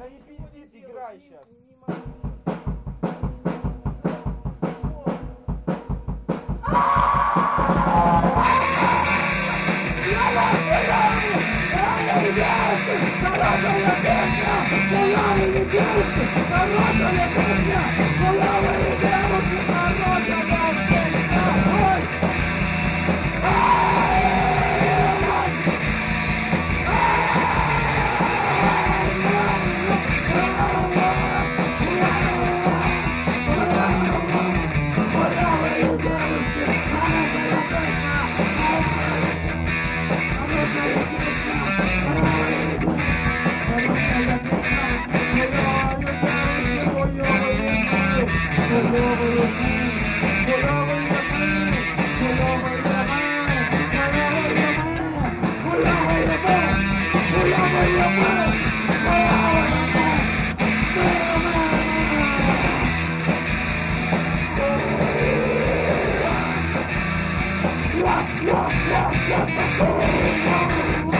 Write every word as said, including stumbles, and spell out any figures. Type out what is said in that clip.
Да не пиздит, играй сейчас. Хорошая песня, голова не девушки, хорошая песня, голова не девушки, хорошая песня, ой! What, what, what, what, what,